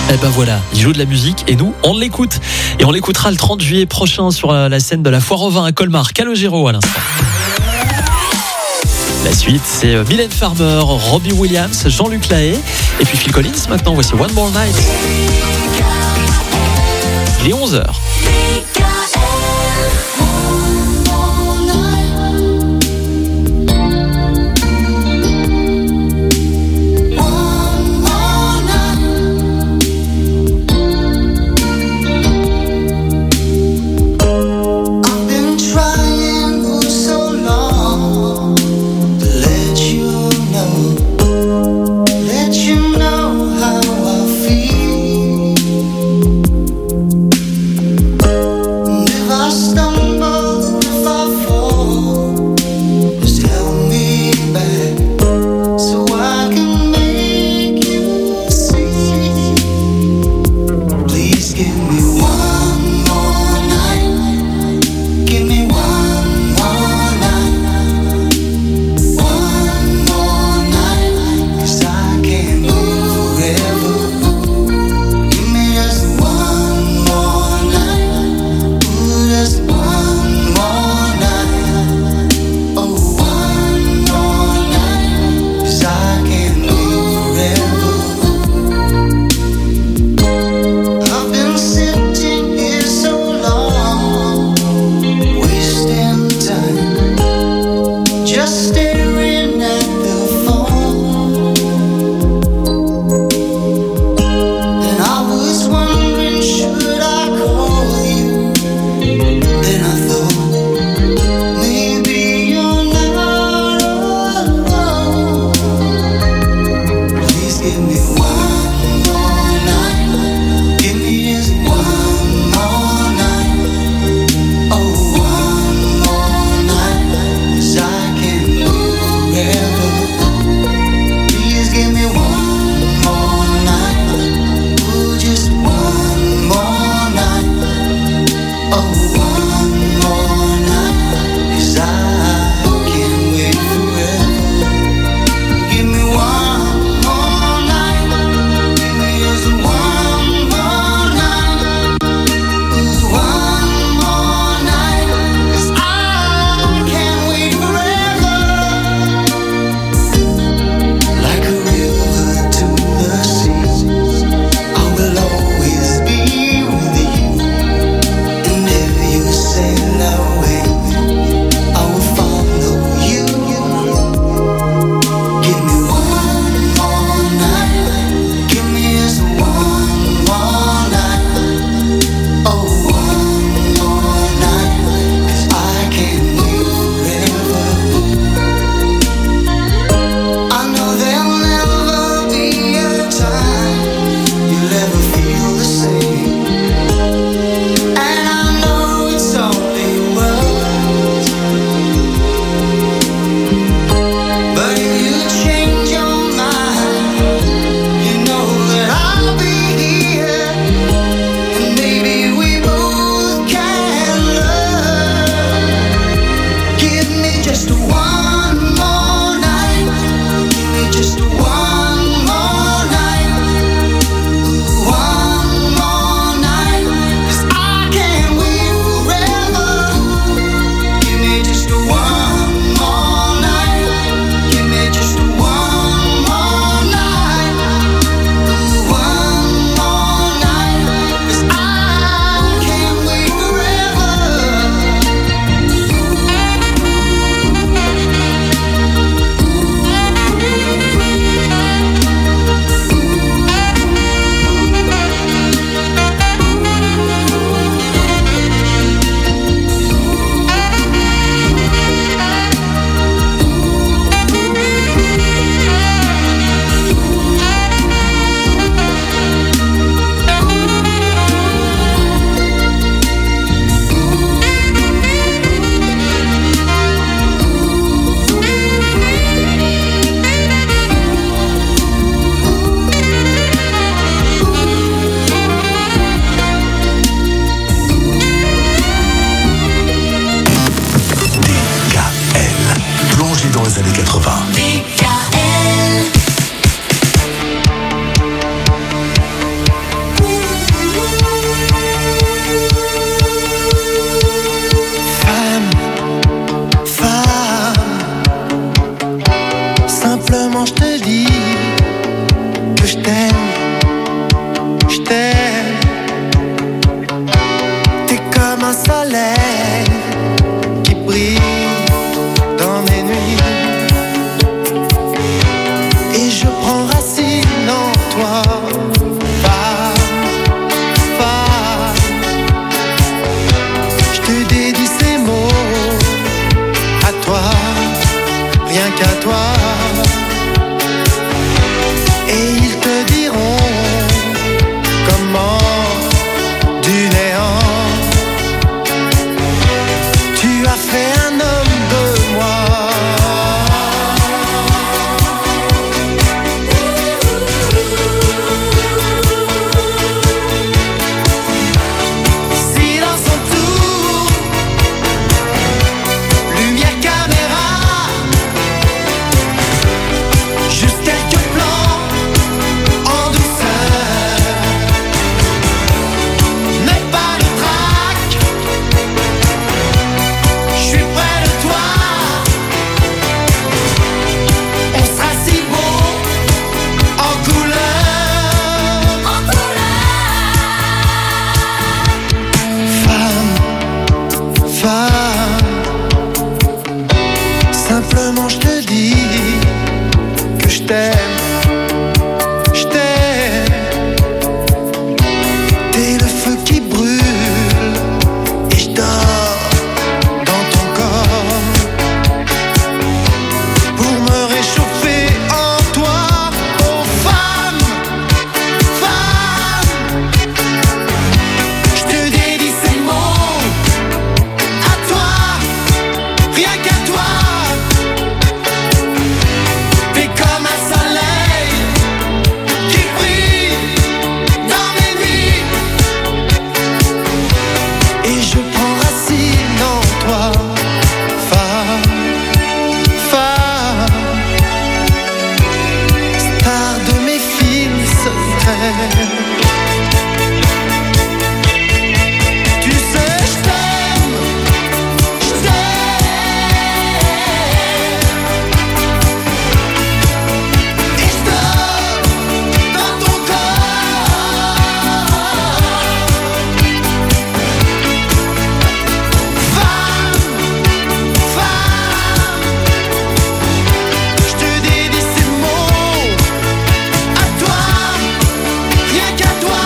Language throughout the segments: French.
Et ben voilà, il joue de la musique et nous, on l'écoute. Et on l'écoutera le 30 juillet prochain sur la scène de la Foire au Vin à Colmar. Calogero à l'instant. La suite, c'est Mylène Farmer, Robbie Williams, Jean-Luc Lahaye et puis Phil Collins. Maintenant, voici One More Night. Il est 11h. comme un soleil qui brille dans mes nuits. Et je prends racine en toi, femme, femme. Je te dédie ces mots à toi, rien qu'à toi. Et ils te diront comment du néant tu as fait un homme de moi. Silence autour, lumière caméra, juste quelques plans en douceur, mais pas de trac. Je suis près de toi, on sera si beau en couleur, Femme, femme, simplement je te dis que je t'aime, je t'aime. T'es le feu qui brûle et je dors dans ton corps pour me réchauffer en toi. Oh femme, femme, je te dédie ces mots à toi, rien qu'à toi. T'es comme un soleil qui brille dans mes nuits. Et je prends racine en toi, femme, femme, star de mes films secrets. Tu sais, je t'aime, je t'aime. Et je dors dans ton corps. Femme, femme, je te dédie ces mots à toi, rien qu'à toi.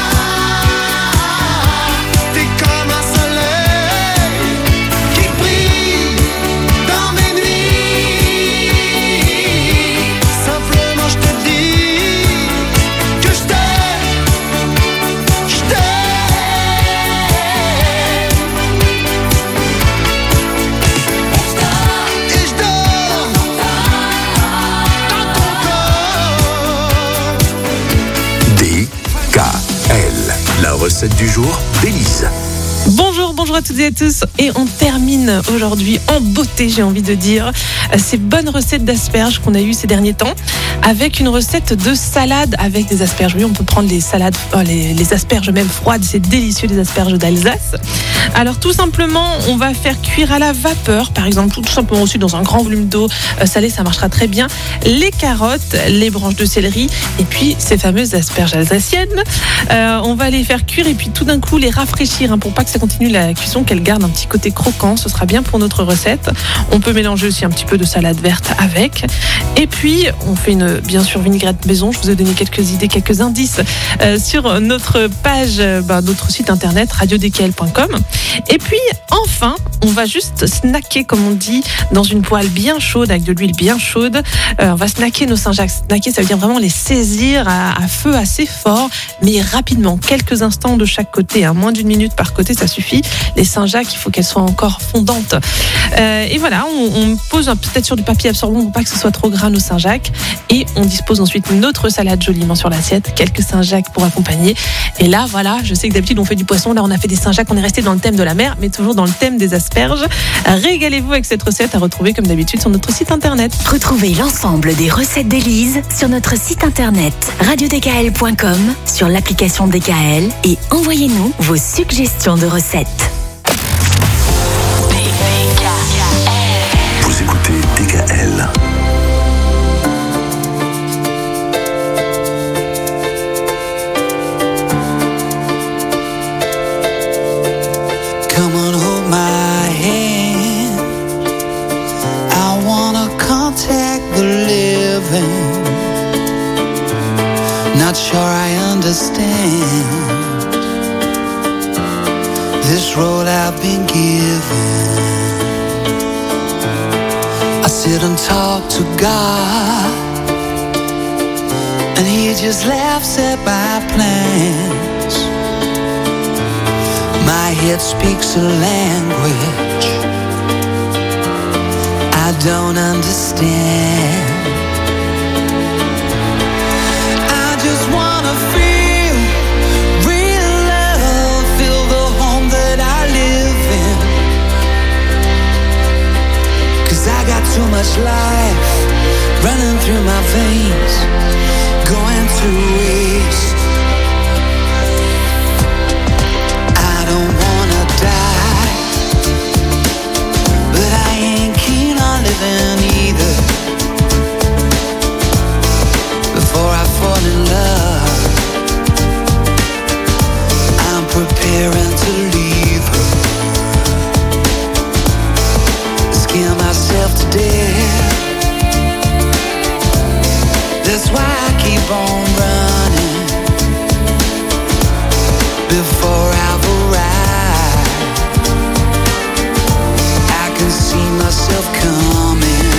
T'es comme un soleil qui brille dans mes nuits. Simplement je te dis que je t'aime, je t'aime. Et je dors dans ton corps. DKL, la recette du jour d'Élise. Bonjour à toutes et à tous. Et on termine aujourd'hui en beauté, j'ai envie de dire, ces bonnes recettes d'asperges qu'on a eues ces derniers temps, avec une recette de salade avec des asperges. Oui, on peut prendre les salades, les asperges même froides, c'est délicieux, les asperges d'Alsace. Alors tout simplement, on va faire cuire à la vapeur, par exemple, ou tout simplement aussi dans un grand volume d'eau salée, ça marchera très bien, les carottes, les branches de céleri, et puis ces fameuses asperges alsaciennes. On va les faire cuire et puis tout d'un coup les rafraîchir, pour pas que ça continue la cuisson, qu'elle garde un petit côté croquant, ce sera bien pour notre recette. On peut mélanger aussi un petit peu de salade verte avec. Et puis on fait bien sûr vinaigrette maison. Je vous ai donné quelques idées, quelques indices sur notre page, notre site internet radiodkl.com. Et puis enfin, on va juste snacker, comme on dit, dans une poêle bien chaude avec de l'huile bien chaude. On va snacker nos Saint-Jacques. Snacker, ça veut dire vraiment les saisir à feu assez fort, mais rapidement, quelques instants de chaque côté, moins d'une minute par côté, ça suffit. Les Saint-Jacques, il faut qu'elles soient encore fondantes. Et voilà, on pose peut-être sur du papier absorbant pour pas que ce soit trop gras nos Saint-Jacques. Et on dispose ensuite notre salade joliment sur l'assiette, quelques Saint-Jacques pour accompagner. Et là, voilà, je sais que d'habitude on fait du poisson, là on a fait des Saint-Jacques, on est resté dans le thème de la mer, mais toujours dans le thème des asperges. Régalez-vous avec cette recette à retrouver comme d'habitude sur notre site internet. Retrouvez l'ensemble des recettes d'Élise sur notre site internet radiodkl.com, sur l'application DKL et envoyez-nous vos suggestions de recettes. Vous écoutez DKL. Come on, hold my hand. I wanna contact the living. Not sure I understand this road I've been given. I sit and talk to God, and He just laughs at my plans. My head speaks a language I don't understand. I just wanna feel real love, feel the home that I live in. 'Cause I got too much life running through my veins, going to waste. I don't wanna die, but I ain't keen on living either. Before I fall in love, I'm preparing to leave her. Scare myself to death. That's why I keep on running. Before I've arrived, I can see myself coming.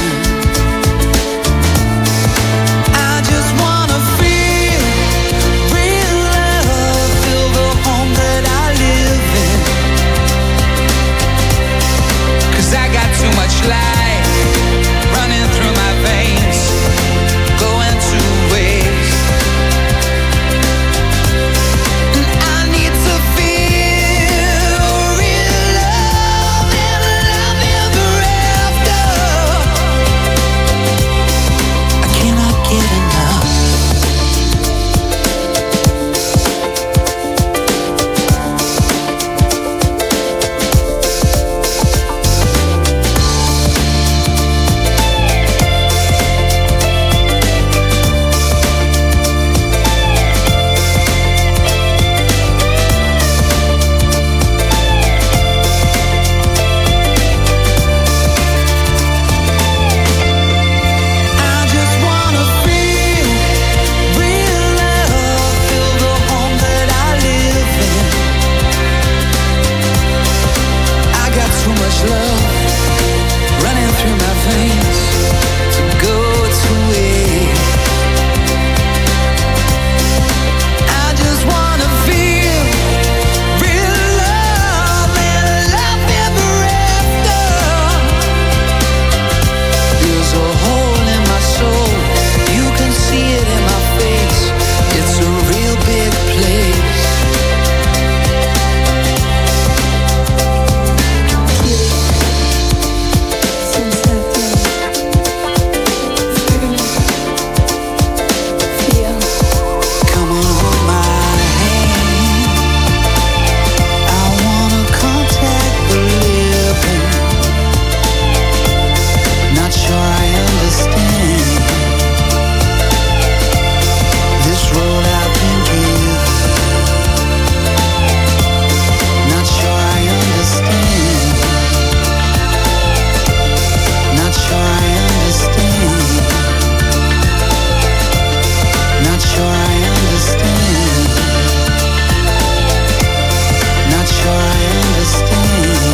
I just wanna feel real love, feel the home that I live in. 'Cause I got too much life running through my veins, going to waste. And I need to feel real love and love ever after. I cannot get enough. I just wanna feel real love, feel the home that I live in. I got too much love running through my veins to go to waste. I just wanna feel real love and love ever after. There's a hole in my soul, you can see it in my face. It's a real big place. Come on, hold my hand. I wanna contact the living. Not sure I understand this road I've been given. Not sure I understand. Not sure I understand. Not sure I understand. Not sure I understand.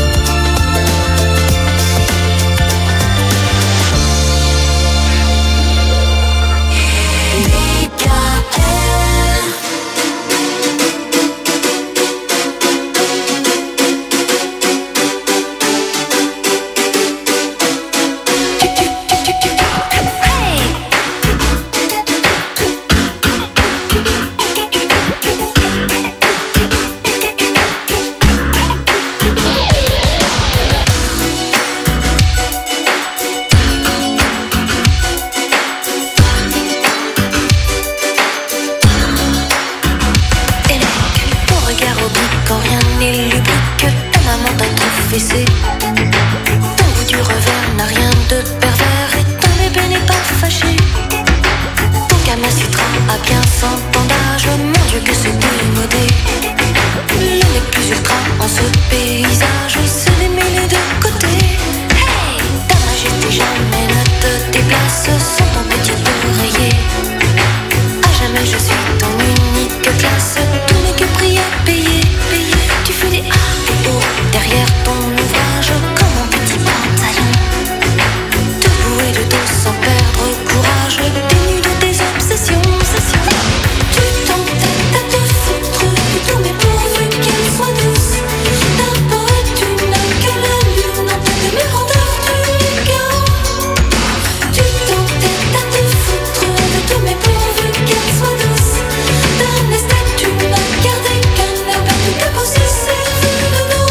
Ton regard oblique quand rien n'est lubrique. Ta maman t'a tout fessé. Ton goût du revers n'a rien de pervers. Et ton bébé n'est pas fâché. Ton gamin citra a bien 100 ans d'âge. Mon Dieu que c'est démodé. Le nez plus ultra en ce pays. derrière ton ouvrage comme un petit pantalon. Debout et de dos sans perdre courage, dénu de tes obsessions. Tu t'entêtes à te foutre de tout, mais pourvu qu'elle soit douce. D'un poète, tu n'as que la lune en tête de mes rondeurs du chaos. Tu t'entêtes à te foutre de tout, mais pourvu qu'elle soit douce. D'un esthète, tu n'as gardé qu'un air perdu, t'as posé ses vues de dos.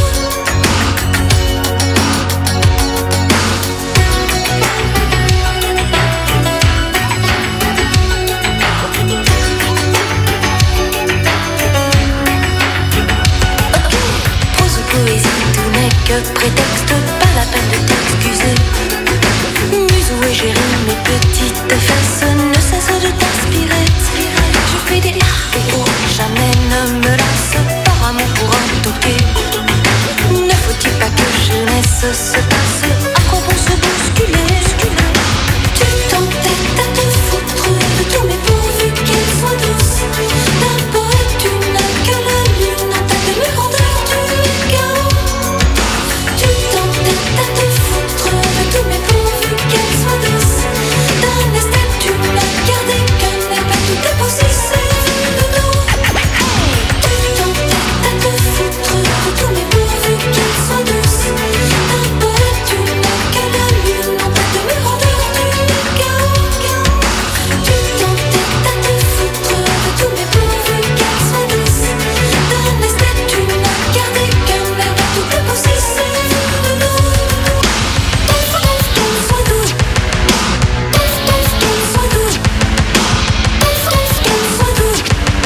Prose ou poésie, tout n'est que prétexte, pas la peine de t'excuser. Muse ou égérie, mes petites fesses ne cessent de t'inspirer. Je fais des pour jamais ne me lasse, par amour pour un toqué. Ne faut-il pas que jeunesse se passe, à quoi bon se bousculer? Tu t'entêtes à te foutre de tout, mais pourvu qu'elle soit douce. D'un poète, tu n'as que la lune en tête de mes rondeurs du chaos. Tu t'entêtes à te foutre de tout, mais pourvu qu'elle soit douce. D'un esthète, tu n'as gardé qu'un air perdu, t'as posé ses vues de dos. Tu t'entêtes à te foutre de tout, mais pourvu qu'elle soit douce. D'un poète, tu n'as que la lune en tête de mes rondeurs du chaos. Tu t'entêtes à te foutre de tout, mais pourvu qu'elle soit douce. D'un esthète, tu n'as gardé qu'un air perdu, t'as posé ses vues de dos. Qu'elle soit douce. Qu'elle soit douce. Qu'elle soit douce.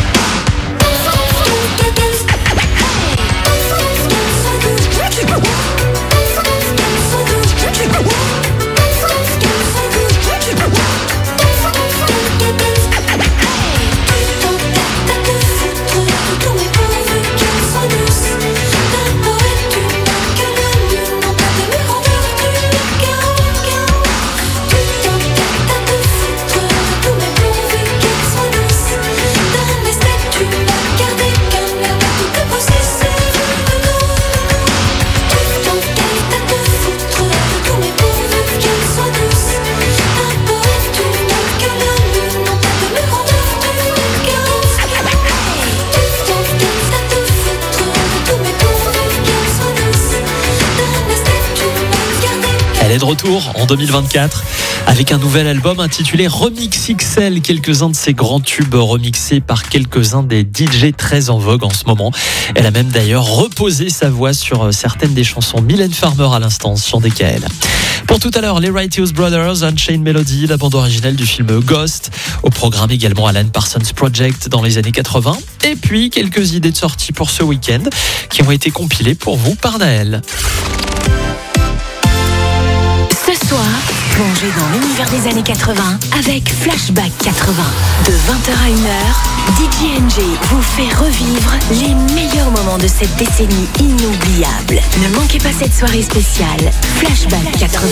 Elle est de retour en 2024 avec un nouvel album intitulé Remix XL. Quelques-uns de ses grands tubes remixés par quelques-uns des DJ très en vogue en ce moment. Elle a même d'ailleurs reposé sa voix sur certaines des chansons. Mylène Farmer à l'instant sur DKL. Pour tout à l'heure, les Righteous Brothers, Unchained Melody, la bande originale du film Ghost. Au programme également Alan Parsons Project dans les années 80. Et puis quelques idées de sortie pour ce week-end qui ont été compilées pour vous par Naël. Ce soir, plongez dans l'univers des années 80 avec Flashback 80. De 20h à 1h, DJ NG vous fait revivre les meilleurs moments de cette décennie inoubliable. Ne manquez pas cette soirée spéciale Flashback 80.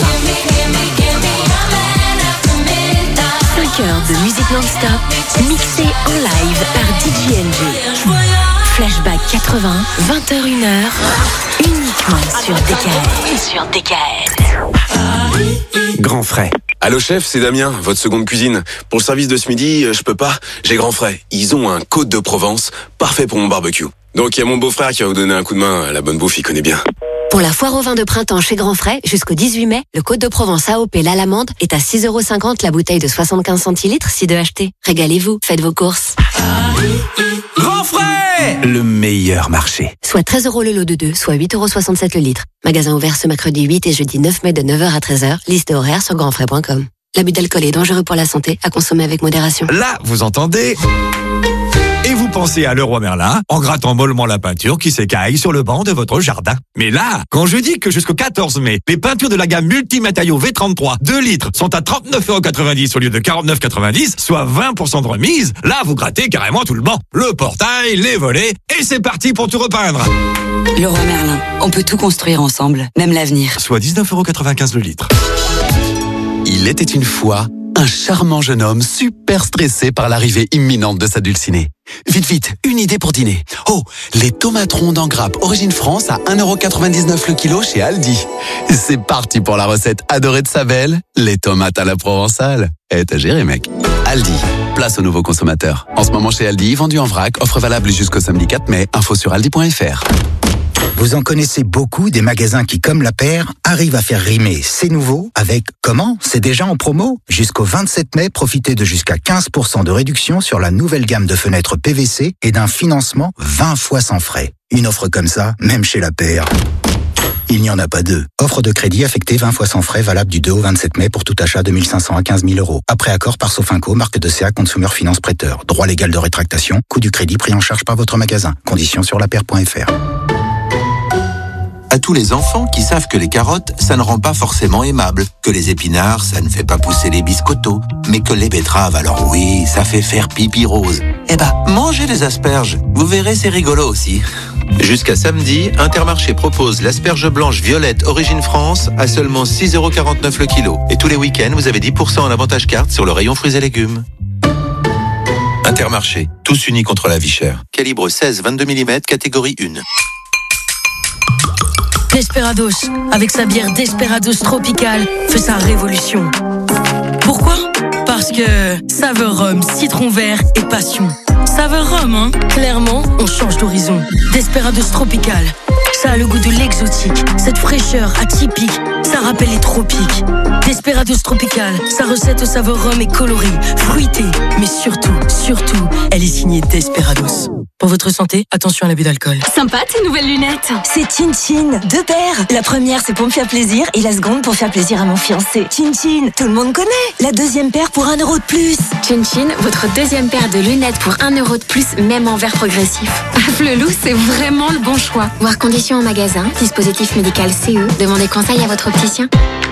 5 heures de musique non-stop, mixée en live par DJ NG. Flashback 80, 20h, 1h, uniquement sur DKL. Grand frais. Allô chef, c'est Damien, votre seconde cuisine. Pour le service de ce midi, je peux pas. J'ai Grand Frais. Ils ont un Côte de Provence, parfait pour mon barbecue. Donc il y a mon beau-frère qui va vous donner un coup de main. La bonne bouffe, il connaît bien. Pour la foire au vin de printemps chez Grand Frais, jusqu'au 18 mai, le Côte de Provence AOP l'Alamande est à 6,50€ la bouteille de 75 centilitres si de acheter. Régalez-vous, faites vos courses. Grand frais, le meilleur marché. Soit 13€ le lot de 2, soit 8,67€ le litre. Magasin ouvert ce mercredi 8 et jeudi 9 mai de 9h à 13h. Liste horaire sur grandfrais.com. L'abus d'alcool est dangereux pour la santé, à consommer avec modération. Là, vous entendez ? Et vous pensez à Leroy Merlin en grattant mollement la peinture qui s'écaille sur le banc de votre jardin. Mais là, quand je dis que jusqu'au 14 mai, les peintures de la gamme multimatériaux V33 2 litres sont à 39,90€ au lieu de 49,90€, soit 20% de remise, là vous grattez carrément tout le banc. Le portail, les volets, et c'est parti pour tout repeindre. Leroy Merlin, on peut tout construire ensemble, même l'avenir. Soit 19,95€ le litre. Il était une fois Un charmant jeune homme super stressé par l'arrivée imminente de sa dulcinée. Vite, vite, une idée pour dîner. Oh, les tomates rondes en grappe Origine France à 1,99€ le kilo chez Aldi. C'est parti pour la recette adorée de sa belle, les tomates à la provençale. T'as géré, mec. Aldi, place aux nouveaux consommateurs. En ce moment chez Aldi, vendu en vrac, offre valable jusqu'au samedi 4 mai. Info sur aldi.fr. Vous en connaissez beaucoup des magasins qui, comme La Paire, arrivent à faire rimer c'est nouveau avec comment c'est déjà en promo. Jusqu'au 27 mai, profitez de jusqu'à 15% de réduction sur la nouvelle gamme de fenêtres PVC et d'un financement 20 fois sans frais. Une offre comme ça, même chez La Paire, il n'y en a pas deux. Offre de crédit affectée 20 fois sans frais valable du 2 au 27 mai pour tout achat de 1 500 à 15 000 euros. Après accord par Sofinco, marque de CA Consumer Finance Prêteur. Droit légal de rétractation, coût du crédit pris en charge par votre magasin. Conditions sur lapaire.fr. À tous les enfants qui savent que les carottes, ça ne rend pas forcément aimable, que les épinards, ça ne fait pas pousser les biscottos, mais que les betteraves, alors oui, ça fait faire pipi rose. Eh ben, mangez les asperges, vous verrez, c'est rigolo aussi. Jusqu'à samedi, Intermarché propose l'asperge blanche violette Origine France à seulement 6,49€ le kilo. Et tous les week-ends, vous avez 10% en avantage carte sur le rayon fruits et légumes. Intermarché, tous unis contre la vie chère. Calibre 16-22 mm, catégorie 1. Desperados, avec sa bière Desperados Tropical, fait sa révolution. Pourquoi ? Parce que saveur rhum, citron vert et passion. Saveur rhum, hein ? Clairement, on change d'horizon. Desperados Tropical, ça a le goût de l'exotique. Cette fraîcheur atypique, ça rappelle les tropiques. Desperados Tropical, sa recette au saveur rhum est colorée, fruitée, mais surtout, elle est signée Desperados. Pour votre santé, attention à l'abus d'alcool. Sympa tes nouvelles lunettes. C'est Chin Chin, 2 paires. La première c'est pour me faire plaisir et la seconde pour faire plaisir à mon fiancé. Chin Chin, tout le monde connaît. La deuxième paire pour 1€ de plus. Chin Chin, votre deuxième paire de lunettes pour 1€ de plus, même en verre progressif. Flelou, c'est vraiment le bon choix. Voir conditions en magasin, dispositif médical CE. Demandez conseil à votre opticien.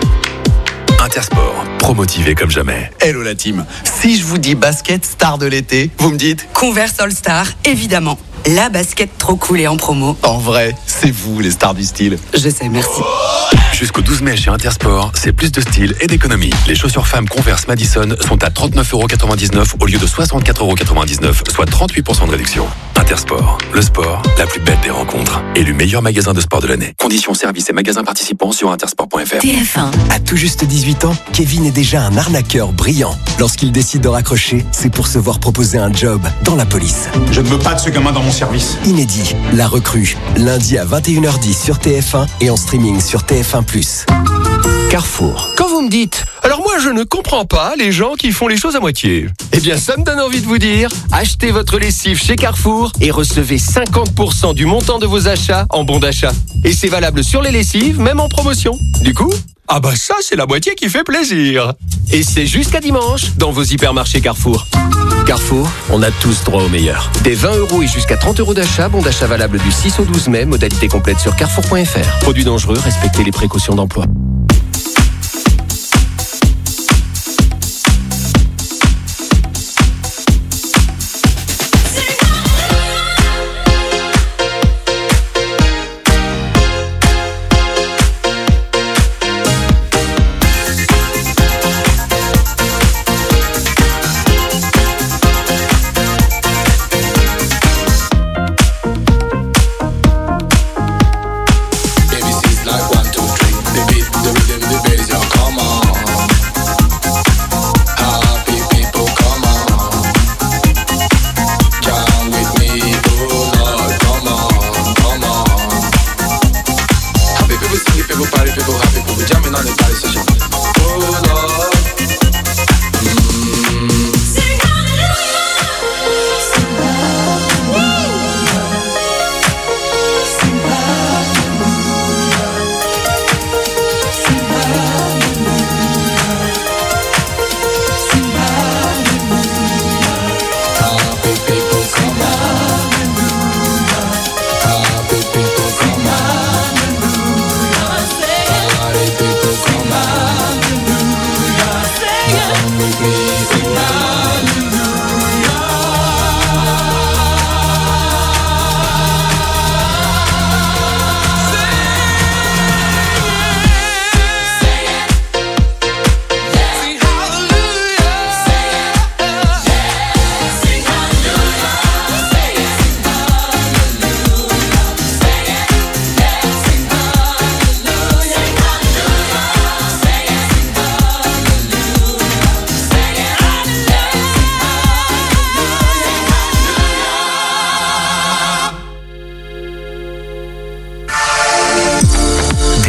Intersport, promotivé comme jamais. Hello la team. Si je vous dis basket star de l'été, vous me dites Converse All Star, évidemment. La basket trop cool et en promo. en vrai, c'est vous les stars du style. Je sais, merci. Jusqu'au 12 mai chez Intersport, c'est plus de style et d'économie. Les chaussures femmes Converse Madison sont à 39,99€ au lieu de 64,99€, soit 38% de réduction. Intersport, le sport, la plus belle des rencontres. Élu meilleur magasin de sport de l'année. Conditions, services et magasins participants sur intersport.fr. TF1. À tout juste 18 ans, Kevin est déjà un arnaqueur brillant. Lorsqu'il décide de raccrocher, c'est pour se voir proposer un job dans la police. Je ne veux pas de ce gamin dans mon service. Inédit, La Recrue, lundi à 21h10 sur TF1 et en streaming sur TF1+. Carrefour. Quand vous me dites, alors moi je ne comprends pas les gens qui font les choses à moitié. Eh bien ça me donne envie de vous dire, achetez votre lessive chez Carrefour et recevez 50% du montant de vos achats en bon d'achat. Et c'est valable sur les lessives, même en promotion. Du coup, ah bah ça c'est la moitié qui fait plaisir. Et c'est jusqu'à dimanche dans vos hypermarchés Carrefour. Carrefour, on a tous droit au meilleur. Des 20€ et jusqu'à 30€ d'achat, bon d'achat valable du 6 au 12 mai, modalité complète sur carrefour.fr. Produits dangereux, respectez les précautions d'emploi.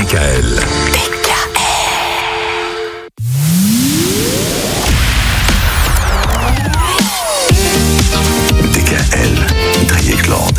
DKL. DKL, Driekland.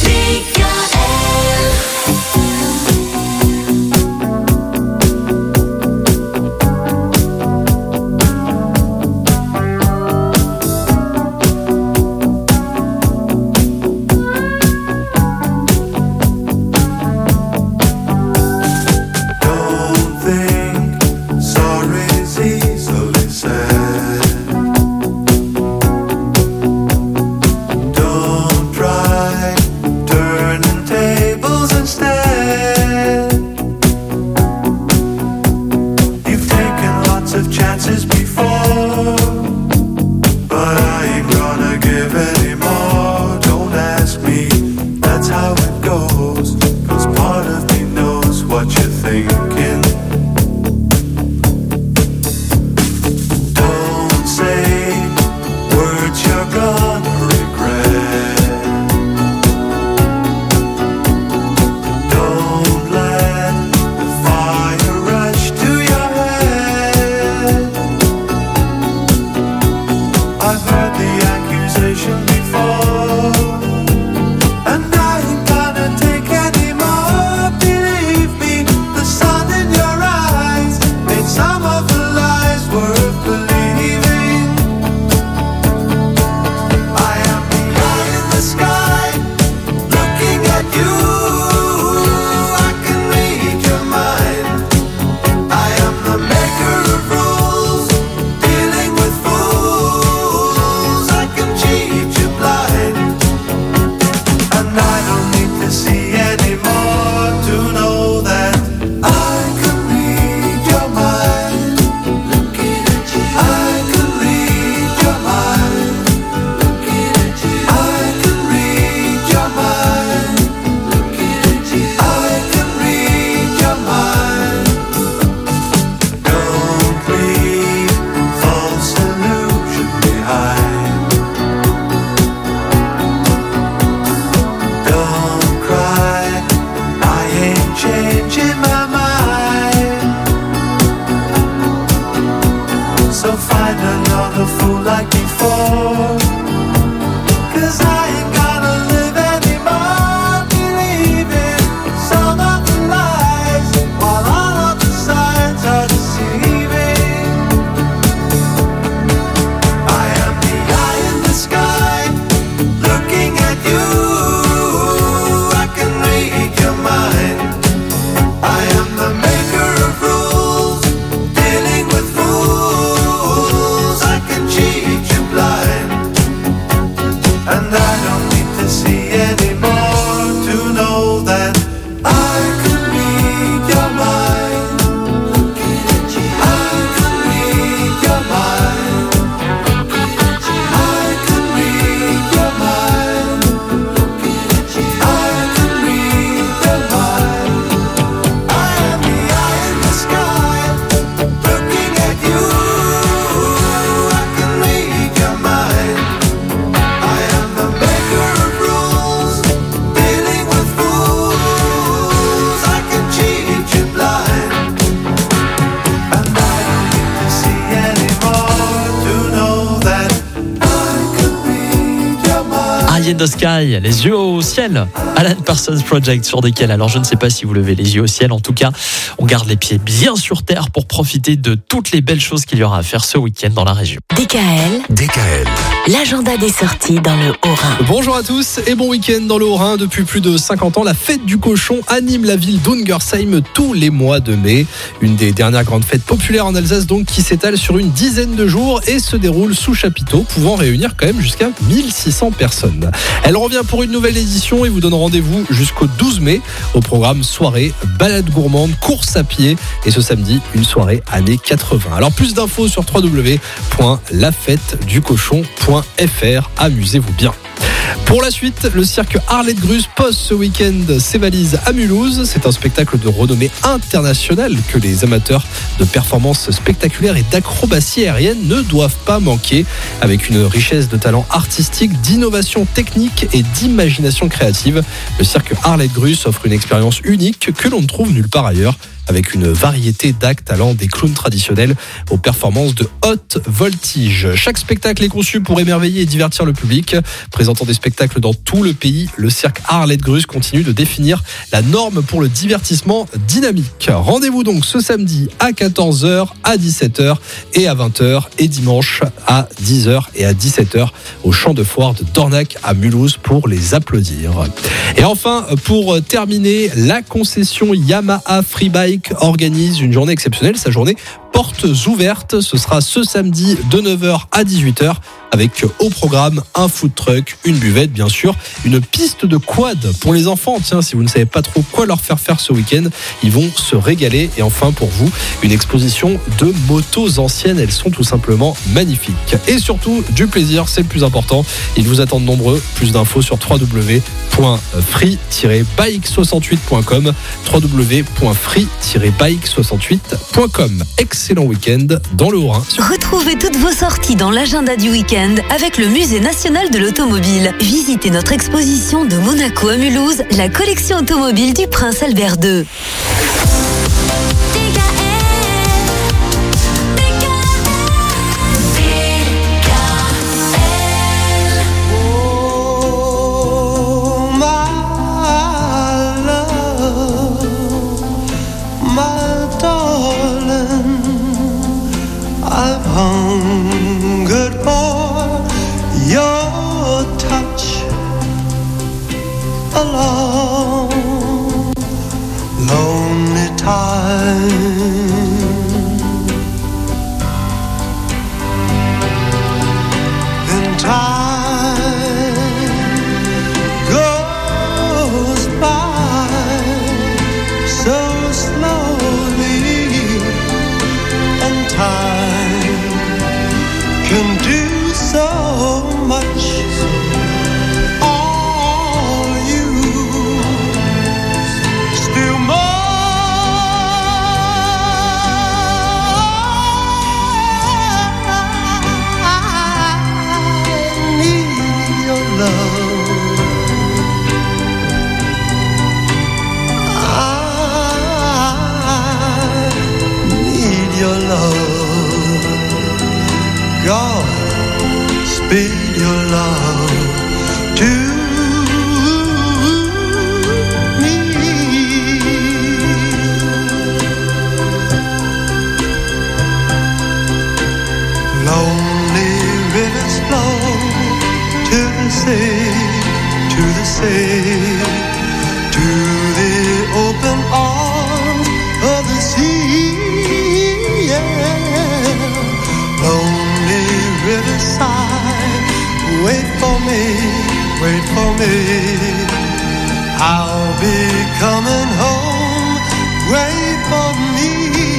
Eye in the Sky, les yeux au ciel. Alan Parsons Project sur DKL. Alors je ne sais pas si vous levez les yeux au ciel. En tout cas, on garde les pieds bien sur terre pour profiter de toutes les belles choses qu'il y aura à faire ce week-end dans la région. DKL, l'agenda des sorties dans le Haut-Rhin. Bonjour à tous et bon week-end dans le Haut-Rhin. Depuis plus de 50 ans, la fête du cochon anime la ville d'Ungersheim tous les mois de mai. Une des dernières grandes fêtes populaires en Alsace donc, qui s'étale sur une dizaine de jours et se déroule sous chapiteau, pouvant réunir quand même jusqu'à 1600 personnes. Elle revient pour une nouvelle édition et vous donne rendez-vous jusqu'au 12 mai au programme soirée, balade gourmande, course à pied et ce samedi une soirée années 80. Alors plus d'infos sur www.lafêteducochon.fr. Amusez-vous bien. Pour la suite, le cirque Arlette Grus pose ce week-end ses valises à Mulhouse. C'est un spectacle de renommée internationale que les amateurs de performances spectaculaires et d'acrobatie aérienne ne doivent pas manquer. Avec une richesse de talents artistiques, d'innovation technique et d'imagination créative, le cirque Arlette Grus offre une expérience unique que l'on ne trouve nulle part ailleurs. avec une variété d'actes allant des clowns traditionnels aux performances de haute voltige. Chaque spectacle est conçu pour émerveiller et divertir le public. Présentant des spectacles dans tout le pays, le cirque Arlette Grus continue de définir la norme pour le divertissement dynamique. Rendez-vous donc ce samedi à 14h, à 17h et à 20h et dimanche à 10h et à 17h au champ de foire de Dornac à Mulhouse pour les applaudir. Et enfin, pour terminer, la concession Yamaha Freebike organise une journée exceptionnelle, sa journée portes ouvertes. Ce sera ce samedi de 9h à 18h avec au programme un food truck, une buvette bien sûr, une piste de quad pour les enfants. Tiens, si vous ne savez pas trop quoi leur faire ce week-end, ils vont se régaler. Et enfin pour vous, une exposition de motos anciennes. Elles sont tout simplement magnifiques. Et surtout, du plaisir, c'est le plus important. Ils vous attendent nombreux. Plus d'infos sur www.free-bike68.com www.free-bike68.com. Excellent week-end dans le Haut-Rhin. Retrouvez toutes vos sorties dans l'agenda du week-end avec le Musée national de l'automobile. Visitez notre exposition de Monaco à Mulhouse, la collection automobile du Prince Albert II. Hungered for your touch alone, lonely time. Then time goes by so slowly, and time can do so much. All you still more. I need your love. I need your love. God, speed your love to me. Lonely rivers flow to the sea, to the sea, to the open arms of the sea. Yeah. Lonely riverside, wait for me, wait for me. I'll be coming home, wait for me.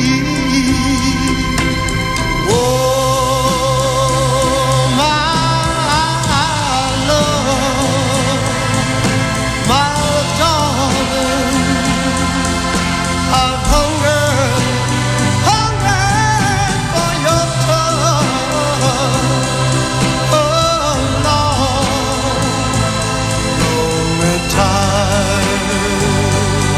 Oh, my love, my darling, I've hungered for your touch. Oh, long, long time.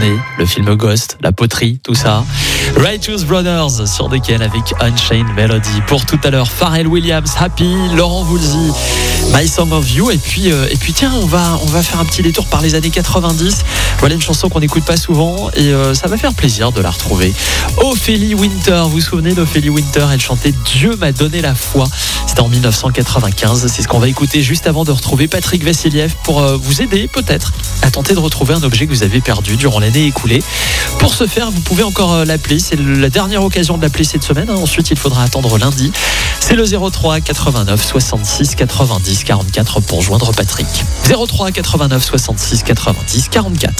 souvenez, le film Ghost, la poterie, tout ça. Righteous Brothers sur DKL avec Unchained Melody. Pour tout à l'heure, Pharrell Williams, Happy, Laurent Voulzy, My Song of You. Et puis tiens, on va faire un petit détour par les années 90. Voilà une chanson qu'on n'écoute pas souvent et ça va faire plaisir de la retrouver. Ophélie Winter, vous vous souvenez d'Ophélie Winter? Elle chantait Dieu m'a donné la foi. C'était en 1995. C'est ce qu'on va écouter juste avant de retrouver Patrick Vassiliev pour vous aider peut-être à tenter de retrouver un objet que vous avez perdu durant l'année écoulée. Pour ce faire, vous pouvez encore l'appeler. C'est la dernière occasion de l'appeler cette semaine. Ensuite, il faudra attendre lundi. C'est le 03 89 66 90 44 pour joindre Patrick. 03 89 66 90 44.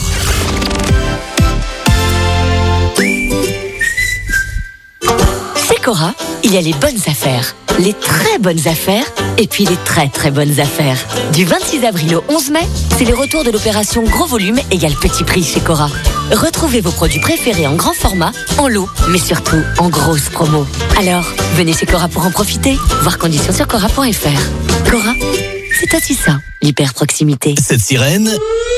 Chez Cora, il y a les bonnes affaires, les très bonnes affaires et puis les très très bonnes affaires. Du 26 avril au 11 mai, c'est le retour de l'opération Gros Volume égale Petit Prix chez Cora. Retrouvez vos produits préférés en grand format, en lot, mais surtout en grosse promo. Alors, venez chez Cora pour en profiter. Voir conditions sur cora.fr. Cora, c'est aussi ça, l'hyper proximité. Cette sirène,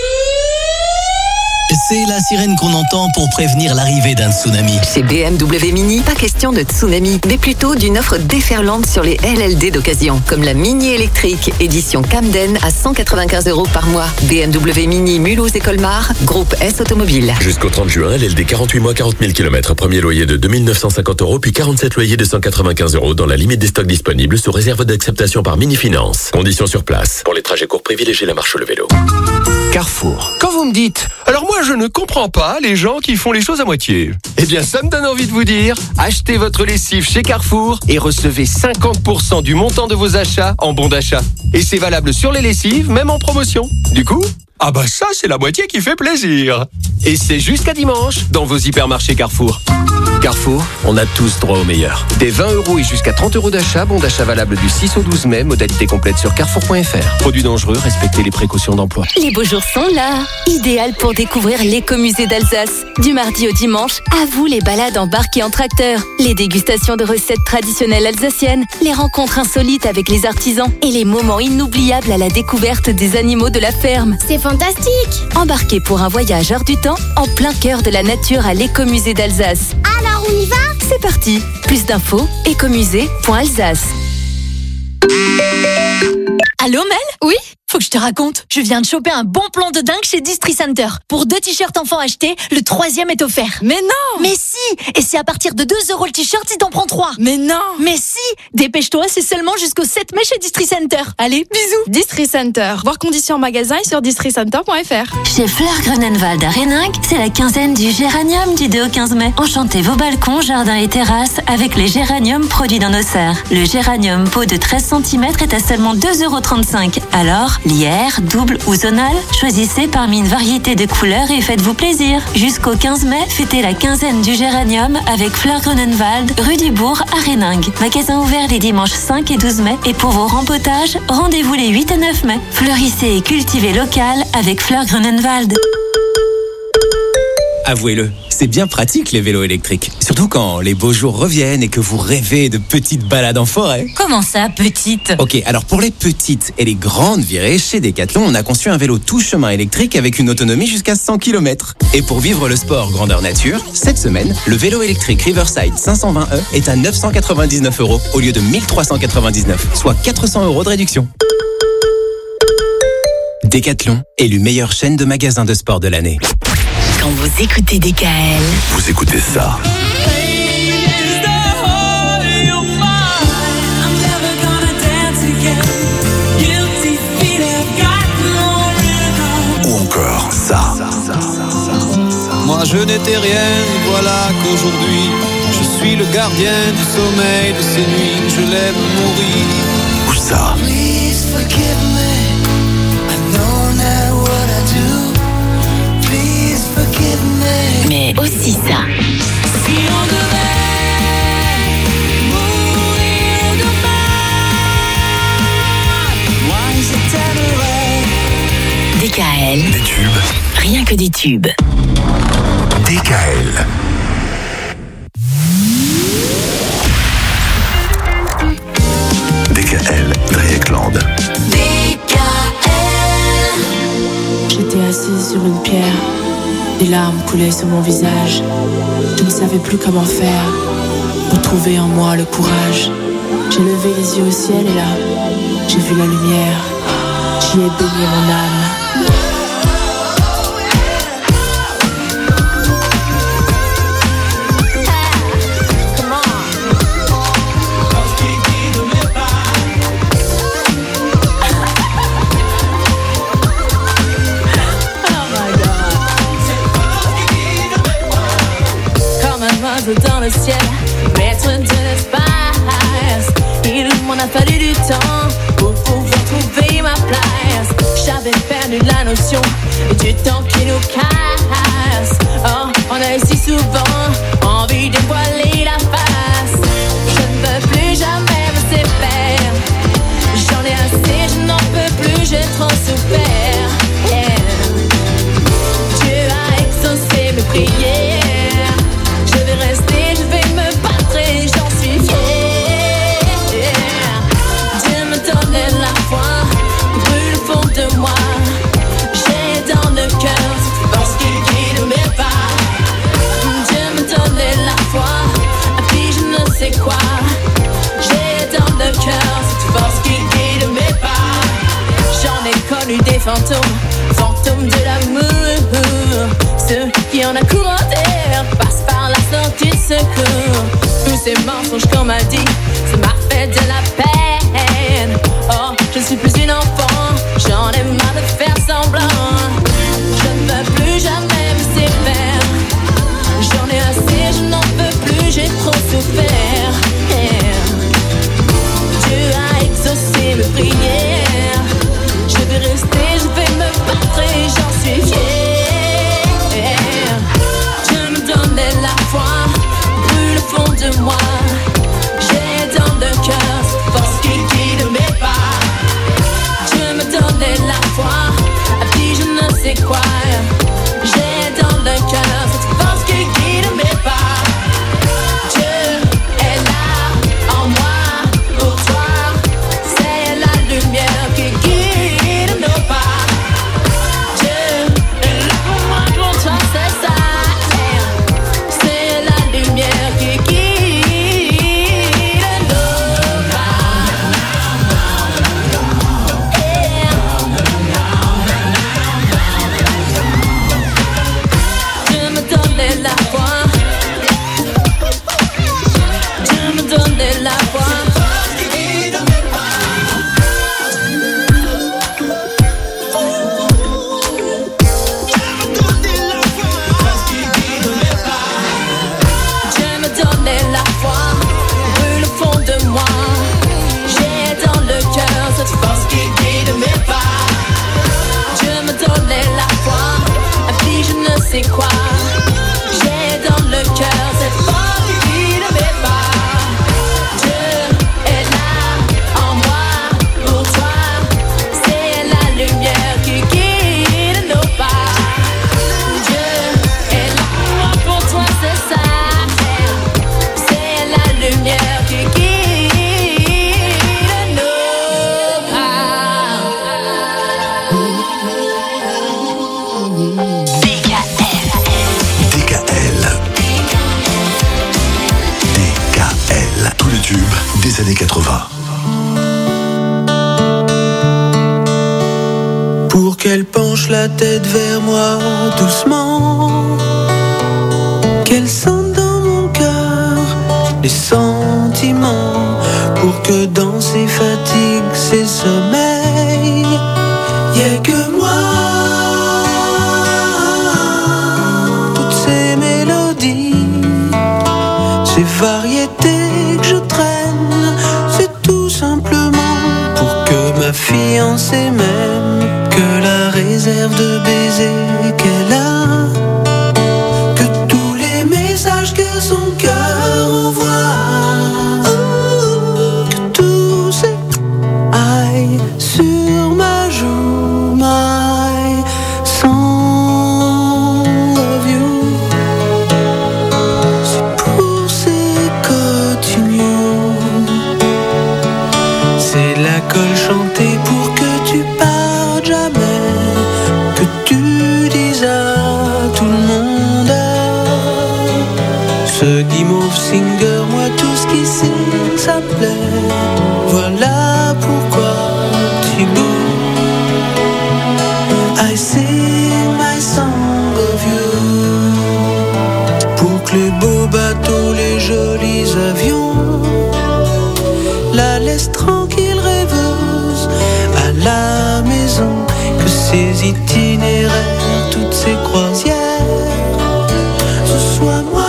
c'est la sirène qu'on entend pour prévenir l'arrivée d'un tsunami. Chez BMW Mini, pas question de tsunami, mais plutôt d'une offre déferlante sur les LLD d'occasion, comme la Mini électrique, édition Camden à 195 € par mois. BMW Mini Mulhouse et Colmar, groupe S Automobile. Jusqu'au 30 juin, LLD 48 mois, 40 000 km. Premier loyer de 2 950 €, puis 47 loyers de 195 € dans la limite des stocks disponibles sous réserve d'acceptation par Mini Finance. Conditions sur place. Pour les trajets courts, privilégiez la marche ou le vélo. Carrefour. Quand vous me dites, alors moi je ne comprends pas les gens qui font les choses à moitié. Eh bien ça me donne envie de vous dire, achetez votre lessive chez Carrefour et recevez 50% du montant de vos achats en bon d'achat. Et c'est valable sur les lessives, même en promotion. Du coup, ah bah ça c'est la moitié qui fait plaisir. Et c'est jusqu'à dimanche dans vos hypermarchés Carrefour. Carrefour, on a tous droit au meilleur. Des 20 € et jusqu'à 30 € d'achat, bon d'achat valable du 6 au 12 mai, modalité complète sur carrefour.fr. Produits dangereux, respectez les précautions d'emploi. Les beaux jours sont là. Idéal pour découvrir l'écomusée d'Alsace. Du mardi au dimanche, à vous les balades embarquées en tracteur, les dégustations de recettes traditionnelles alsaciennes, les rencontres insolites avec les artisans et les moments inoubliables à la découverte des animaux de la ferme. C'est fantastique! Embarquez pour un voyage hors du temps, en plein cœur de la nature à l'écomusée d'Alsace. Alors on y va? C'est parti. Plus d'infos, écomusée.alsace. Allô Mel? Oui? Faut que je te raconte. Je viens de choper un bon plan de dingue chez Distri Center. Pour 2 t-shirts enfants achetés, le 3e est offert. Mais non! Mais si! Et c'est à partir de 2 € le t-shirt si t'en prends 3. Mais non! Mais si! Dépêche-toi, c'est seulement jusqu'au 7 mai chez Distri Center. Allez, bisous! Distri Center. Voir conditions en magasin et sur districenter.fr. Chez Fleur Grunenwald à Réningue, c'est la quinzaine du géranium du 2 au 15 mai. Enchantez vos balcons, jardins et terrasses avec les géraniums produits dans nos serres. Le géranium pot de 13 cm est à seulement 2,35 €. Alors, lierre, double ou zonal, choisissez parmi une variété de couleurs et faites-vous plaisir. Jusqu'au 15 mai, fêtez la quinzaine du géranium avec Fleur Grunenwald, rue du Bourg à Réningue. Magasin ouvert les dimanches 5 et 12 mai. Et pour vos rempotages, rendez-vous les 8 et 9 mai. Fleurissez et cultivez local avec Fleur Grunenwald. Avouez-le, c'est bien pratique les vélos électriques. Surtout quand les beaux jours reviennent et que vous rêvez de petites balades en forêt. Comment ça, petite? Ok, alors pour les petites et les grandes virées, chez Decathlon, on a conçu un vélo tout chemin électrique avec une autonomie jusqu'à 100 km. Et pour vivre le sport grandeur nature, cette semaine, le vélo électrique Riverside 520e est à 999 € au lieu de 1399, soit 400 € de réduction. Decathlon, élu meilleure chaîne de magasins de sport de l'année. Quand vous écoutez DKL, Vous écoutez ça. Ou encore ça. Moi je n'étais rien, voilà qu'aujourd'hui je suis le gardien du sommeil de ces nuits, je l'aime mourir. Ou ça. Please forgive me, I know now what I do. Please forgive me. mais aussi ça. Si on devait mourir demain, moi je t'aimerais. DKL. Des tubes. Rien que des tubes. DKL. DKL, Dreieckland. DKL. J'étais assise sur une pierre. Des larmes coulaient sur mon visage. Je ne savais plus comment faire pour trouver en moi le courage. J'ai levé les yeux au ciel et là, j'ai vu la lumière. J'y ai baigné mon âme. Dans le ciel, maître de l'espace. Il m'en a fallu du temps pour pouvoir trouver ma place. J'avais perdu la notion du temps qui nous casse. Oh, on a eu si souvent envie de voiler la face. Je ne veux plus jamais me séparer. J'en ai assez, je n'en peux plus, j'ai trop souffert. Yeah. Dieu a exaucé mes prières. Quoi? J'ai dans le cœur cette force qui guide mes pas. J'en ai connu des fantômes, fantômes de l'amour. Ceux qui en accourent en terre passent par la sortie de secours. Tous ces mensonges qu'on m'a dit, ça m'a fait de la peine. Oh, je ne suis plus une enfant, j'en ai marre de faire semblant. Je ne veux plus jamais me séparer. J'en ai assez, je n'en peux plus, j'ai trop souffert. Dieu a exaucé mes prières. Je vais rester, je vais me battre et j'en suis fière. Dieu me donnait la foi, brûle au fond de moi. J'ai dans le cœur cette force qui guide mes pas. Dieu me donnait la foi, a dit je ne sais quoi. J'ai dans le cœur cette force qui guide mes pas. C'est quoi? J'ai dans le cœur cette force qui guide mes pas. Dieu est là en moi pour toi. C'est la lumière qui guide nos pas. Dieu est là en moi pour toi, c'est ça. C'est la lumière qui guide nos pas. Tous les tubes des années 80. Pour qu'elle penche la tête vers moi doucement, qu'elle sente dans mon cœur les sentiments, pour que dans ses fatigues, ses sommeils, y ait que moi. Toutes ces mélodies, ces variétés que je traîne, c'est tout simplement pour que ma fiancée m'aime, que la réserve de baisers qu'elle a, que tous les messages que son cœur envoie, que tout aille sur ma joue, my song of you. C'est pour ces cotignoux, c'est la colle chantée pour que tu partes jamais, que tu plaît. Voilà pourquoi, Thibaut, I sing my song of you. Pour que les beaux bateaux, les jolis avions la laissent tranquille rêveuse à la maison, que ces itinéraires, toutes ces croisières, ce soit moi.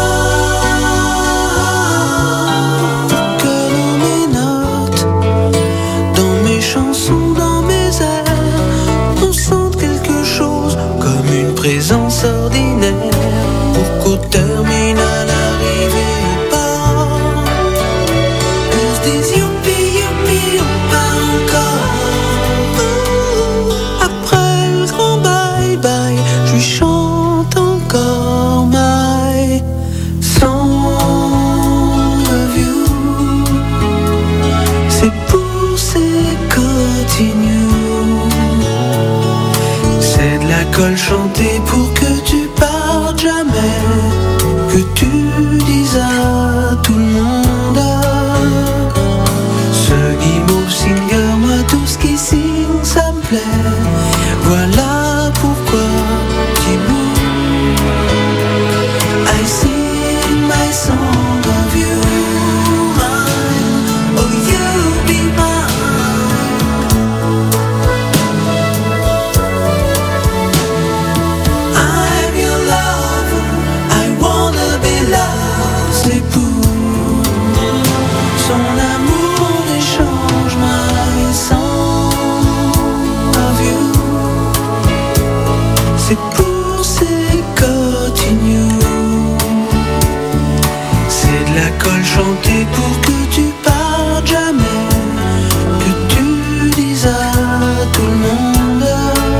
Que dans mes notes, dans mes chansons, dans mes airs, on sente quelque chose comme une présence ordinaire. Pour qu'au terminal arrivé au port, on se dise youpi, youpi, on part encore. Après le grand bye bye, je lui chante encore my song of you. C'est pour ces continues, c'est de la colle chantée pour que tu partes jamais, que tu dises à tout le monde. Ce guimauve singer, moi tout ce qui signe ça me plaît. Voilà pourquoi Thibaut, I sing my song of you. Oh, you be mine. I'm your lover, I wanna be loved. C'est pour son amour en échange, my song of you. C'est pour ces continues, c'est de la colle chantée pour que tu partes jamais, que tu dises à tout le monde.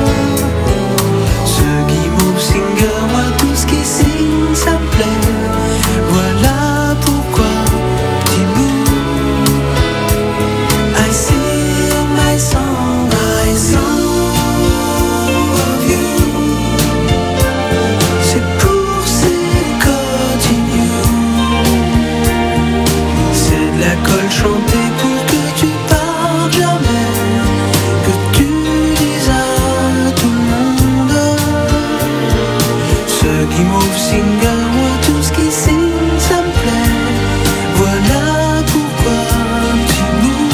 Ce guimauve singer, moi tout ce qui signe ça me plaît. Voilà pourquoi Thibaut, I sing my song of you. C'est pour ces continues, c'est de la colle chantée pour que tu partes jamais, que tu dises à tout le monde. Ce guimauve singer, moi tout ce qui signe ça me plaît. Voilà pourquoi Thibaut,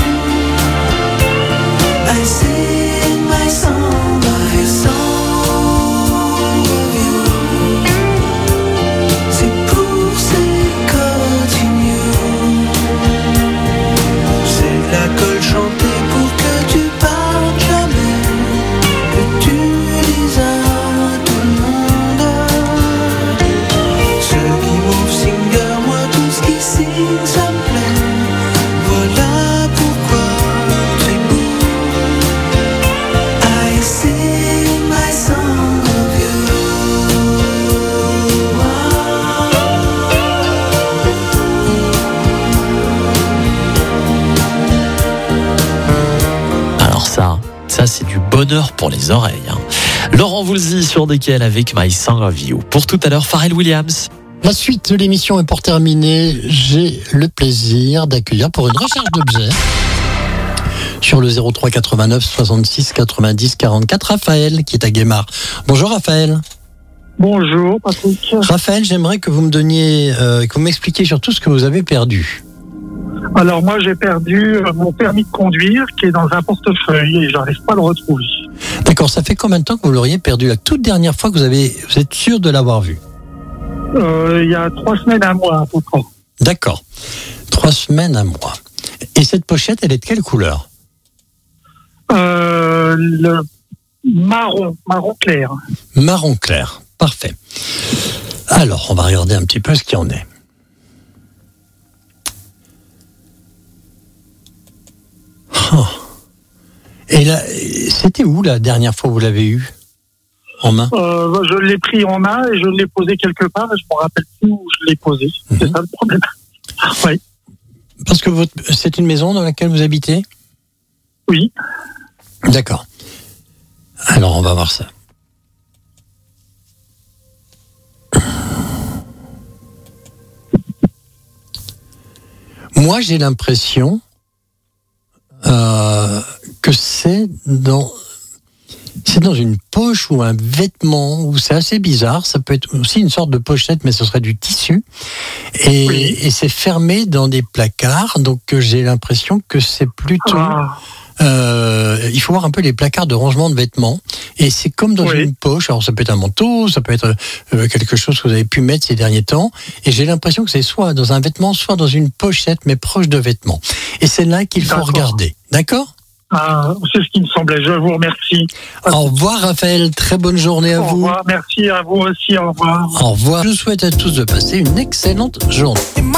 I sing my song of you. C'est pour ces continues, c'est de la colle chantée pour que tu partes jamais, que tu dises à tout le monde. Ce guimauve singer, moi tout ce qui signe ça me plaît. Voilà pourquoi Thibaut, I sing my song of you. Alors ça c'est du bonheur pour les oreilles. Hein. Laurent Voulzy sur DKL avec My Song of You. Pour tout à l'heure, Pharrell Williams. La suite de l'émission est pour terminer. J'ai le plaisir d'accueillir pour une recherche d'objets sur le 03 89 66 90 44 Raphaël qui est à Guémard. Bonjour Raphaël. Bonjour Patrick. Raphaël, j'aimerais que vous me donniez, que vous m'expliquiez surtout ce que vous avez perdu. Alors moi j'ai perdu mon permis de conduire qui est dans un portefeuille et j'arrive pas à le retrouver. D'accord, ça fait combien de temps que vous l'auriez perdu? La toute dernière fois que vous êtes sûr de l'avoir vu? Il y a 3 semaines, un mois à peu près. D'accord, 3 semaines, un mois. Et cette pochette, elle est de quelle couleur? Le marron clair. Marron clair, parfait. Alors, on va regarder un petit peu ce qu'il y en est. Oh. Et là, c'était où la dernière fois que vous l'avez eu en main? Je l'ai pris en main et je l'ai posé quelque part et je me rappelle plus où je l'ai posé. C'est ça le problème. Oui. Parce que c'est une maison dans laquelle vous habitez? Oui. D'accord. Alors, on va voir ça. Moi, j'ai l'impression que c'est dans une poche ou un vêtement, ou c'est assez bizarre. Ça peut être aussi une sorte de pochette, mais ce serait du tissu. Et c'est fermé dans des placards. Donc j'ai l'impression que c'est plutôt... il faut voir un peu les placards de rangement de vêtements. Et c'est comme dans une poche. Alors ça peut être un manteau, ça peut être quelque chose que vous avez pu mettre ces derniers temps. Et j'ai l'impression que c'est soit dans un vêtement, soit dans une pochette, mais proche de vêtements. Et c'est là qu'il faut regarder. D'accord ? C'est ce qui me semblait. Je vous remercie. Au revoir, Raphaël. Très bonne journée à vous. Au revoir. Merci à vous aussi. Au revoir. Au revoir. Je souhaite à tous de passer une excellente journée.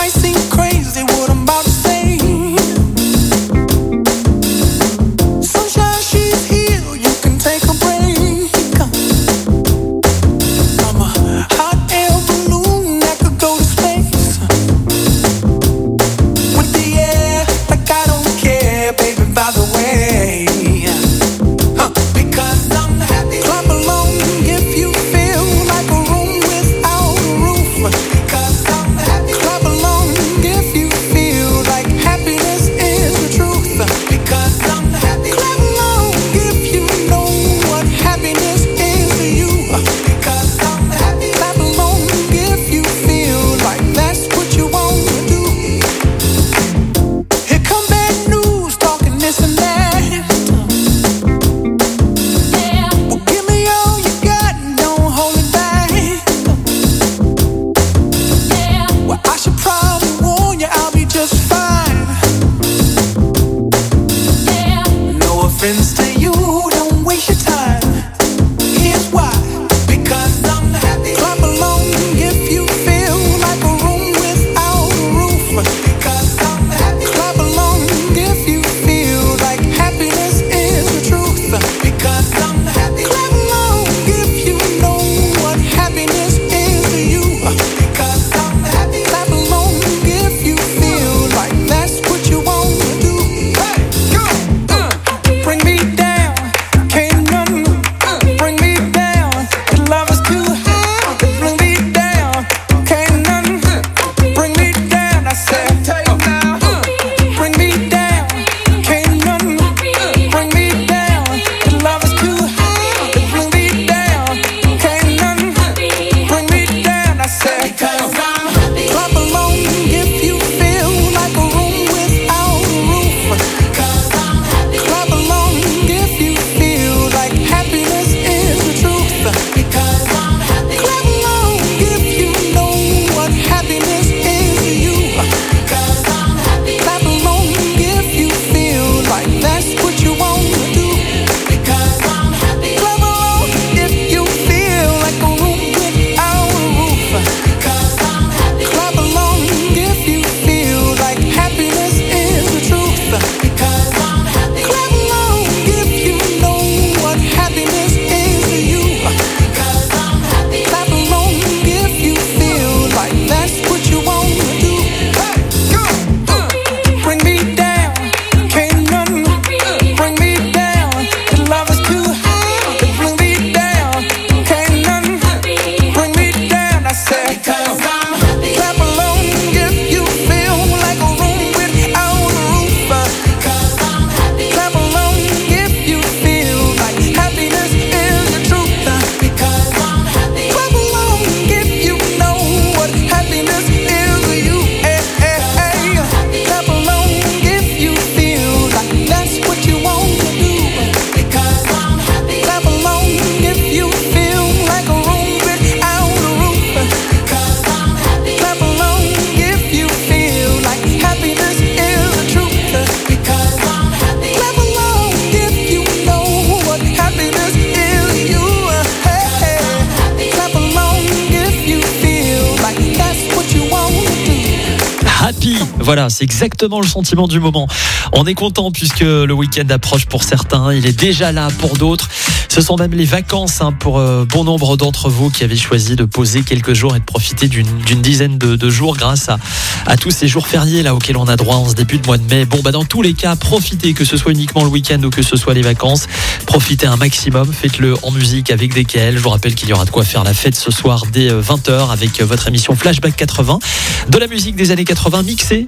Voilà, c'est exactement le sentiment du moment. On est content puisque le week-end approche pour certains. Il est déjà là pour d'autres. Ce sont même les vacances pour bon nombre d'entre vous qui avez choisi de poser quelques jours et de profiter d'une dizaine de jours grâce à tous ces jours fériés là auxquels on a droit en ce début de mois de mai. Bon, dans tous les cas, profitez, que ce soit uniquement le week-end ou que ce soit les vacances. Profitez un maximum. Faites-le en musique avec DKL. Je vous rappelle qu'il y aura de quoi faire la fête ce soir dès 20h avec votre émission Flashback 80. De la musique des années 80 mixée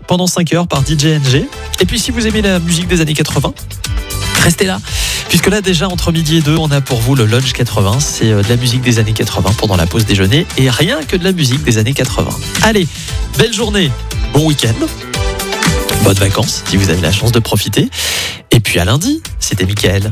pendant 5 heures par DJ NG. Et puis si vous aimez la musique des années 80, restez là, puisque là déjà entre midi et 2, on a pour vous le Lodge 80. C'est de la musique des années 80 pendant la pause déjeuner et rien que de la musique des années 80. Allez, belle journée, bon week-end, bonnes vacances si vous avez la chance de profiter. Et puis à lundi, c'était Mickaël.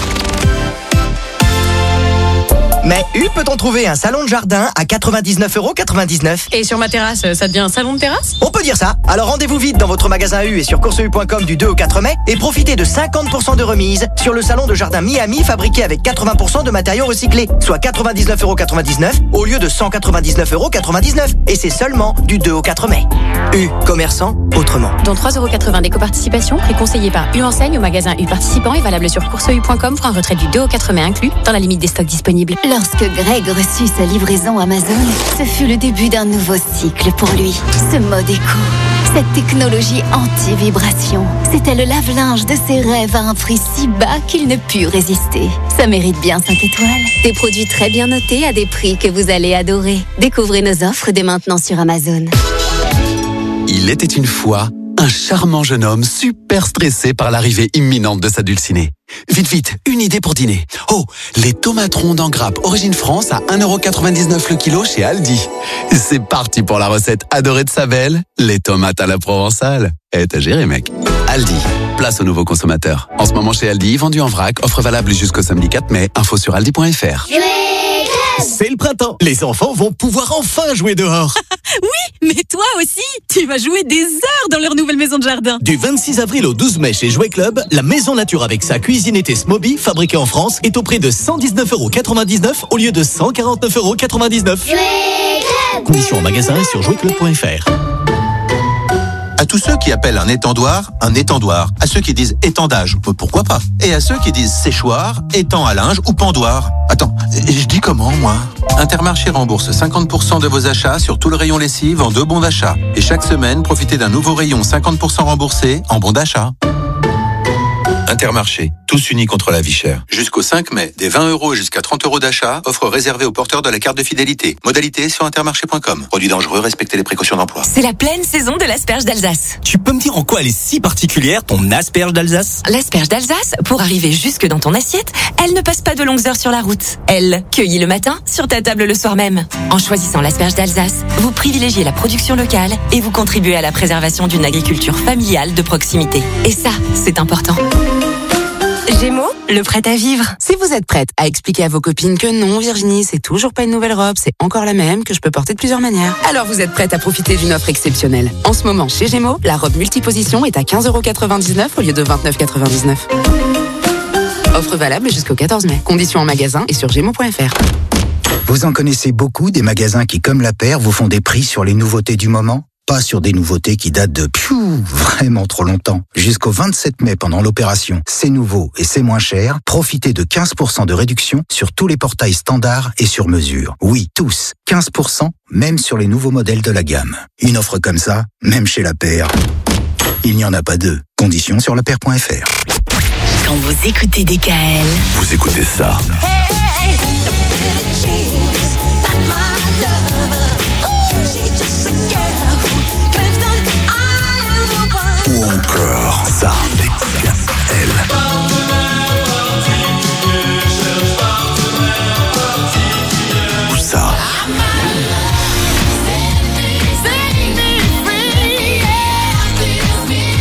Mais peut-on trouver un salon de jardin à 99,99 €? Et sur ma terrasse, ça devient un salon de terrasse? On peut dire ça. Alors rendez-vous vite dans votre magasin U et sur courseu.com du 2 au 4 mai et profitez de 50% de remise sur le salon de jardin Miami fabriqué avec 80% de matériaux recyclés, soit 99,99 € au lieu de 199,99 €. Et c'est seulement du 2 au 4 mai. U, commerçant autrement. Dont 3,80 € d'éco-participation, prix conseillé par U Enseigne au magasin U participant et valable sur courseu.com pour un retrait du 2 au 4 mai inclus dans la limite des stocks disponibles. Lorsque Greg reçut sa livraison Amazon, ce fut le début d'un nouveau cycle pour lui. Ce mode éco, cette technologie anti-vibration, c'était le lave-linge de ses rêves à un prix si bas qu'il ne put résister. Ça mérite bien 5 étoiles. Des produits très bien notés à des prix que vous allez adorer. Découvrez nos offres dès maintenant sur Amazon. Il était une fois un charmant jeune homme super stressé par l'arrivée imminente de sa dulcinée. Vite, une idée pour dîner. Oh, les tomates rondes en grappe Origine France à 1,99 € le kilo chez Aldi. C'est parti pour la recette adorée de sa belle, les tomates à la provençale. T'as géré, mec. Aldi, place aux nouveaux consommateurs. En ce moment chez Aldi, vendu en vrac, offre valable jusqu'au samedi 4 mai. Info sur aldi.fr. C'est le printemps. Les enfants vont pouvoir enfin jouer dehors. Oui, mais toi aussi, tu vas jouer des heures dans leur nouvelle maison de jardin. Du 26 avril au 12 mai chez Jouet Club, la maison nature avec sa cuisine été Smoby, fabriquée en France, est au prix de 119,99 € au lieu de 149,99 €. Conditions en magasin et sur jouetclub.fr. À tous ceux qui appellent un étendoir, à ceux qui disent étendage, pourquoi pas, et à ceux qui disent séchoir, étang à linge ou pendoir. Attends, je dis comment, moi? Intermarché rembourse 50% de vos achats sur tout le rayon lessive en 2 bons d'achat. Et chaque semaine, profitez d'un nouveau rayon 50% remboursé en bons d'achat. Intermarché, tous unis contre la vie chère. Jusqu'au 5 mai, des 20 € jusqu'à 30 € d'achat, offre réservée aux porteurs de la carte de fidélité. Modalité sur intermarché.com. Produit dangereux, respectez les précautions d'emploi. C'est la pleine saison de l'asperge d'Alsace. Tu peux me dire en quoi elle est si particulière, ton asperge d'Alsace? L'asperge d'Alsace, pour arriver jusque dans ton assiette, elle ne passe pas de longues heures sur la route. Elle, cueillie le matin, sur ta table le soir même. En choisissant l'asperge d'Alsace, vous privilégiez la production locale et vous contribuez à la préservation d'une agriculture familiale de proximité. Et ça, c'est important. Gémeaux, le prêt à vivre. Si vous êtes prête à expliquer à vos copines que non, Virginie, c'est toujours pas une nouvelle robe, c'est encore la même, que je peux porter de plusieurs manières, alors vous êtes prête à profiter d'une offre exceptionnelle. En ce moment, chez Gémeaux, la robe multiposition est à 15,99 € au lieu de 29,99 €. Offre valable jusqu'au 14 mai. Conditions en magasin et sur gémeaux.fr. Vous en connaissez beaucoup des magasins qui, comme la paire, vous font des prix sur les nouveautés du moment? Pas sur des nouveautés qui datent de vraiment trop longtemps. Jusqu'au 27 mai pendant l'opération C'est nouveau et c'est moins cher, profitez de 15% de réduction sur tous les portails standards et sur mesure. Oui, tous. 15%, même sur les nouveaux modèles de la gamme. Une offre comme ça, même chez La Paire, il n'y en a pas deux. Conditions sur lapaire.fr. Quand vous écoutez DKL, Vous écoutez ça. Ou encore ça. DKL.